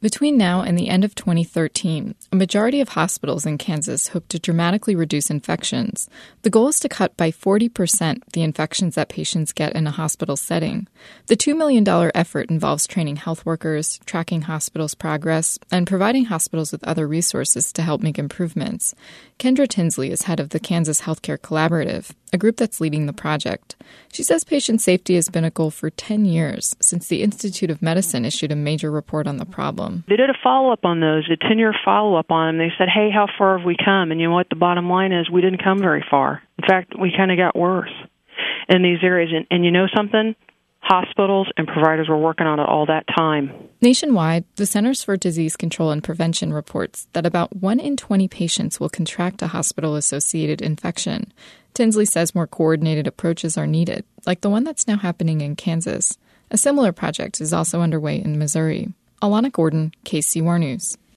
Between now and the end of 2013, a majority of hospitals in Kansas hope to dramatically reduce infections. The goal is to cut by 40% the infections that patients get in a hospital setting. The $2 million effort involves training health workers, tracking hospitals' progress, and providing hospitals with other resources to help make improvements. Kendra Tinsley is head of the Kansas Healthcare Collaborative, a group that's leading the project. She says patient safety has been a goal for 10 years, since the Institute of Medicine issued a major report on the problem. They did a follow-up on those, a 10-year follow-up on them. They said, hey, how far have we come? And you know what? The bottom line is we didn't come very far. In fact, we kind of got worse in these areas. And you know something? Hospitals and providers were working on it all that time. Nationwide, the Centers for Disease Control and Prevention reports that about 1 in 20 patients will contract a hospital-associated infection. Tinsley says more coordinated approaches are needed, like the one that's now happening in Kansas. A similar project is also underway in Missouri. Alana Gordon, KCUR News.